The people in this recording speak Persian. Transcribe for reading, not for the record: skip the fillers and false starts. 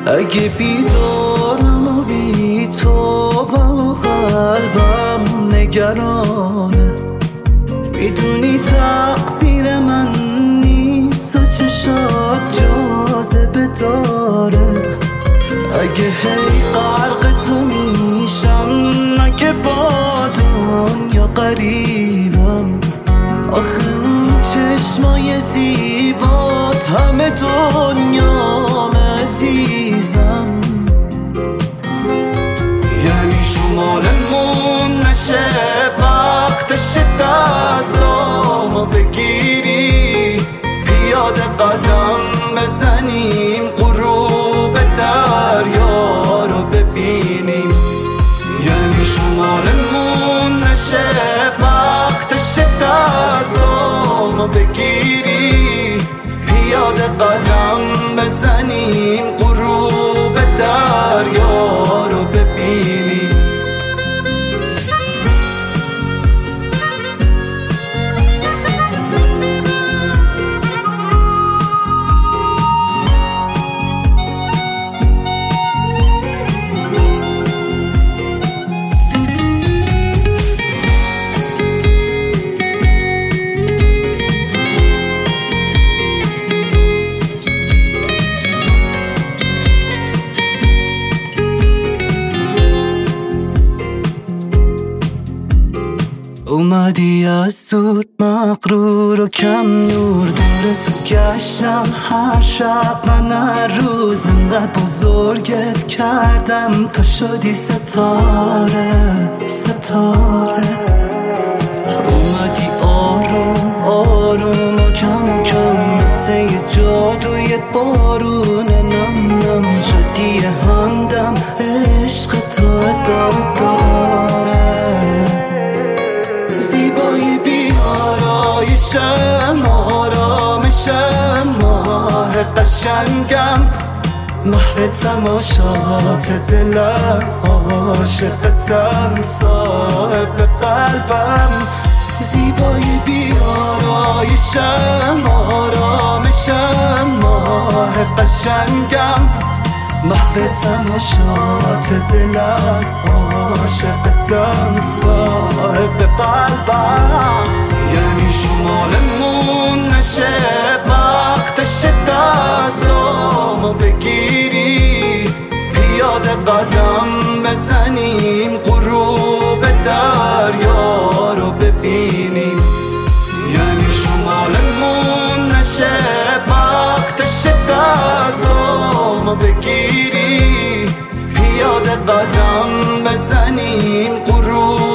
اگه بیدارم و بی تو با قلبم نگرانه، میدونی تقصیر من نیست و چشات جاذبه داره. اگه هی غرق تو میشم، اگه با دنیا قریبم، آخه اون چشمای زیبات همه دنیام عزیزم. یعنی شمالمون نشه، وقتش دستامو بگیری، پیاده قدم بزنیم، غروب دریا رو ببینیم. یعنی شمالمون نشه، وقتش دستامو بگیری، پیاده قدم بزنیم، غروب دریا رو ببینیم. اومدی از دور مغرور و کم نور، دور تو گشتم هر شب، من هر روز انقدر بزرگت کردم تا شدی ستاره ستاره. اومدی آروم آروم و کم کم، مثل یه جادوی بارون، نم نم شدی همدم، عشق تو ادامه داره. زیبایی بی آرایشم، آرامشم، ماه قشنگم، محو تماشات دلم، عاشقتم، صاحب قلبم. زیبایی بی آرایشم، آرامشم، ماه قشنگم، محو تماشات دلم، عاشقتم، صاحب قلبم. یعنی شمالمون نشه، وقتش دستامو بگیری، پیاده قدم بزنیم، غروب دریا رو ببینیم. یعنی شمالمون نشه، وقتش دستامو بگیری، پیاده قدم بزنیم، غروب